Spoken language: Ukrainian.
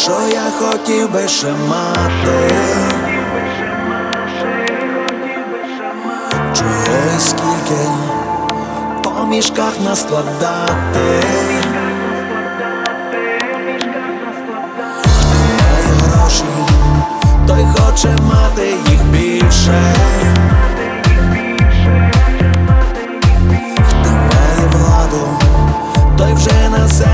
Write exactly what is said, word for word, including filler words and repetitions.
що я хотів би ще мати, чого і скільки по мішках наскладати. Хто має гроші, той хоче мати їх більше. Хто має владу, той вже на землі